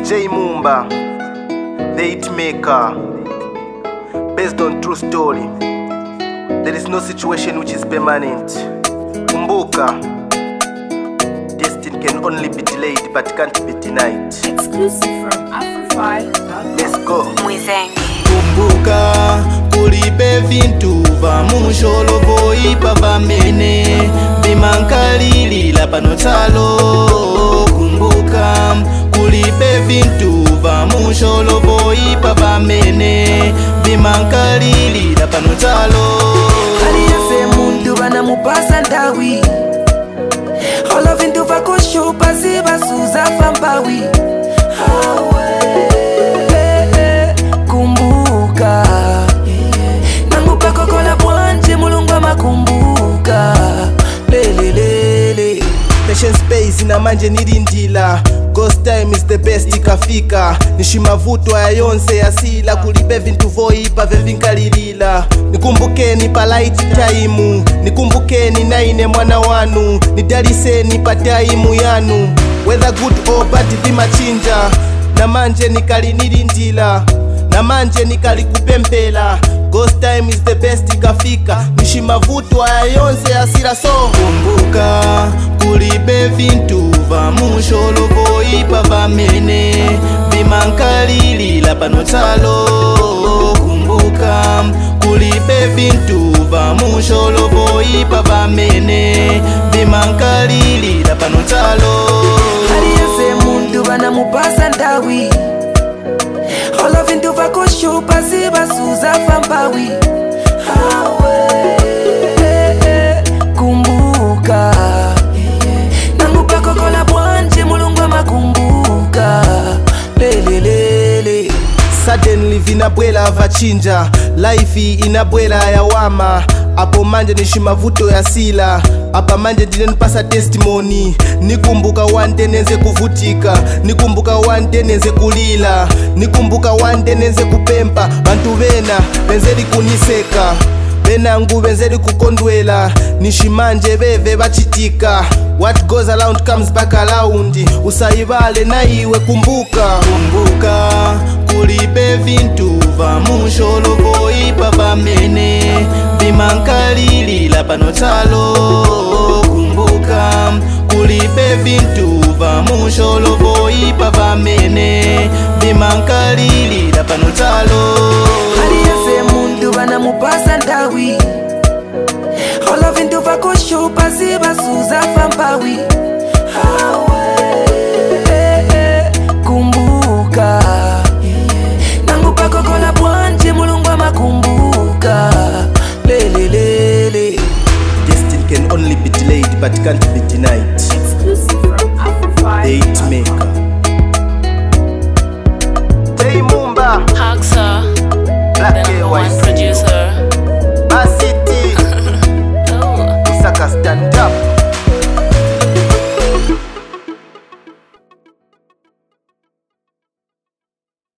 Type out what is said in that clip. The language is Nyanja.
J Mumba, the hitmaker, based on true story. There is no situation which is permanent. Kumbuka, destiny can only be delayed but can't be denied. Exclusive from Afro5. Let's go. Kumbuka, kulibe vintu va musholo voipa vamene vimankalilila pano talo. Kumbuka, kulibe vintu va musholo voipa vamene vimankalilila pano talo. Aliyefe mundu vanamupasa ndawi Olo vintu vakoshupa ziva suza fambawi Kumbuka Nangupa kokola bwanje mulungu makumbuka Lelelele Patient space ina manje nilindila. Ghost time is the best ikafika. Nishimavuto ya yonse yasila. Kulibe vintu voipa vevinkalilila. Nikumbukeni pa light time. Nikumbukeni naine mwana wanu. Nidaliseni pa time yanu. Whether good or bad vimachinja. Na manje nikali nilindila. Na manje nikali kupempela. Ghost time is the best ikafika. Nishimavuto ya yonse yasila so. Kumbuka, kulibe vintu va musholo voipa vamene vimankalilila pano talo. Kumbuka, kulibe vintu va musholo voipa vamene vimankalilila pano talo. Aliyefe mundu vanamupasa ndawi Olo vintu vakoshupa ziva suza fambawi Kumbuka Nangupa kokola bwanje mulungu makumbuka Lelelele Suddenly vinabwela vachinja. Life inabwela ya wama. Apo manje nishimavuto ya sila. Apa manje ndinenipasa testimony. Nikumbuka one day nenze kuvutika. Nikumbuka one day nenze kulila. Nikumbuka one day nenze kupempa. Bantu bena benzeli kuniseka. Benangu benzeli kukondwela. Nishimanje beve bachitika. What goes around comes back around. Usayibale na iwe kumbuka. Kumbuka, kulibe vintu va musholo voipa vamene vimankalilila pano talo. Kumbuka, kulibe vintu va musholo voipa vamene vimankalilila pano talo. Aliyefe mundu vanamupasa ndawi Olo vintu vakoshupa ziva suza fambawi Kumbuka Nangupa kokola bwanje mulungu makumbuka Lelelele Destiny can only be delayed but can't be denied. Exclusive from Afro5. The hitmaker. J Mumba, Haxa, Black the number one KYC, producer. Bas City, Oh. Usaka stand up.